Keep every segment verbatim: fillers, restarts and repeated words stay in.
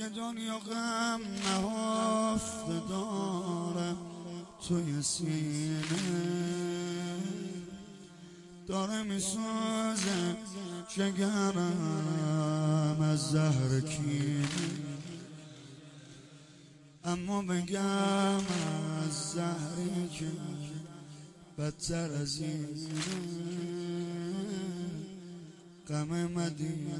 دنیا غم نهفته دارم توی سینه، داره میسوزه جگرم از زهر کینه، اما بگم از زهری که بدتر از اینه غم مدینه،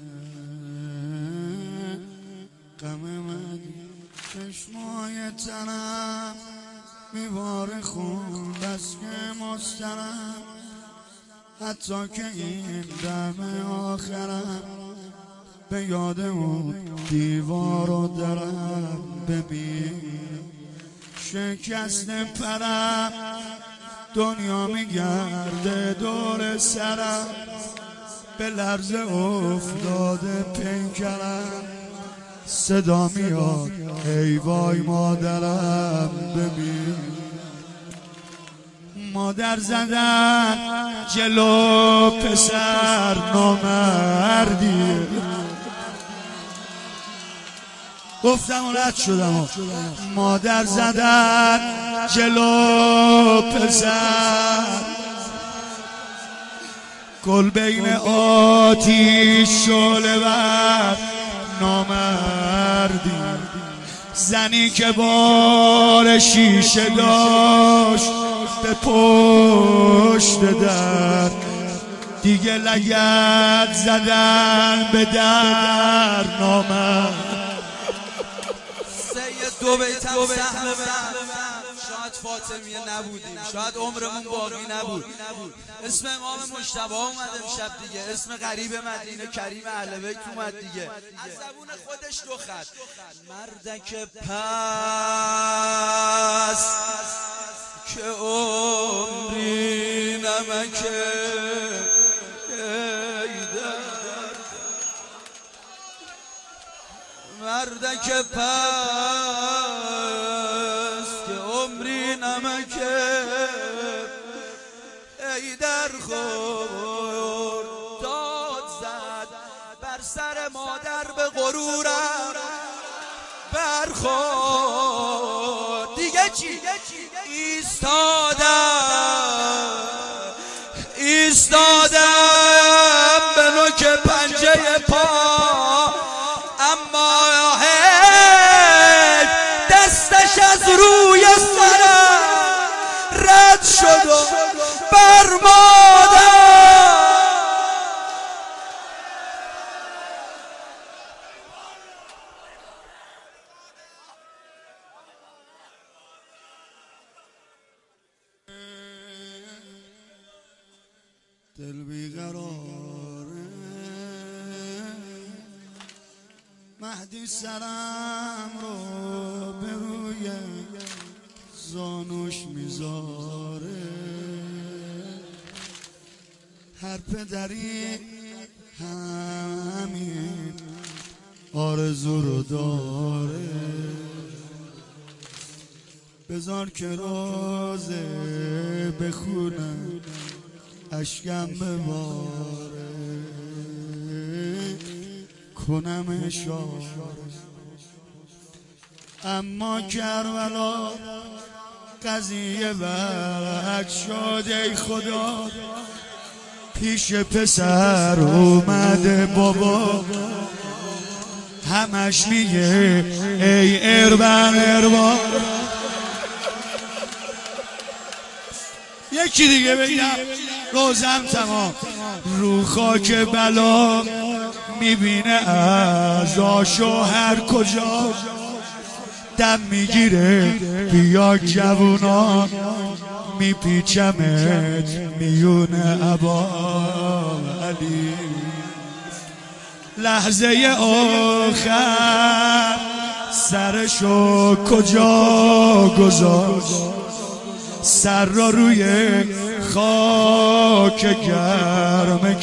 غم مدینه. چشمای تنم میوار خون بس که مسترم، حتی که این دم آخرم به یاد اون دیوار و درم ببین شکست پرم، دنیا میگرده دور سرم، به لرزه افتاده پیکرم، صدا میاد ای وای مادرم ببین. مادر زدن جلو پسر نامردیه، گفتم و رد شدم. مادر زدن جلو پسر، گل بین آتیش شعله ور نامردی، زنی که بار شیشه داشت به پشت در، دیگه لگد زدن به در نامرد. سید دو بیتم سهم من، شاید فاطمیه نبودیم، شاید عمرمون باقی نبود. اسم امام مجتبی اومد امشب دیگه، اسم غریب مدینه کریم اهل بیت اومد دیگه، از زبون خودش دو خط. مردک پس که عمری نمکه مردک پس که عمری نمکه ای در خور داد زد بر سر مادر به غرورم برخورد. دیگه چی؟ ایستادم ایستادم به نوک پنجه پا، اما هی دستش از روی سرم رد شد و بر مادر. دل بیقراره مهدی سرم رو به روی زانوش میذاره، هر پدری همین آرزو رو داره، بذار که روزه بخونم اشکم بباره، کنم اشاره. اما کربلا قضیه برعکس شد ای خدا، پیش پسر اومده بابا، همش میگه ای اربن اربا. یکی دیگه بگم روزم تمام، رو خاک بلا میبینه ازاشو هر کجا، دم میگیره بیا جوونان میپیچمت میون عبا علی. لحظه آخر سرشو کجا گذاشت، سر را روی خاک گرم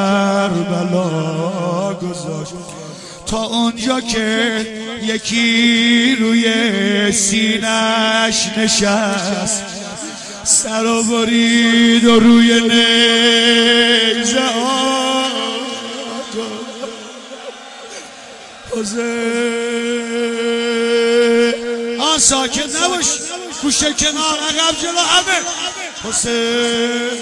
کربلا گذاشت، تا اونجا که یکی روی سینش نشست، سر و برید و روی نیزه حسین آن ساکت نباش گوشه کنار عقب جلو همه حسین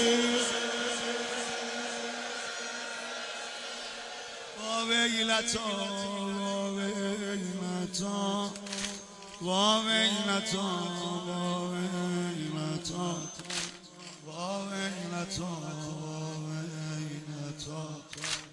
با ویلتا با ویلتا با ویلتا با ویلتا با ویلتا با ویلتا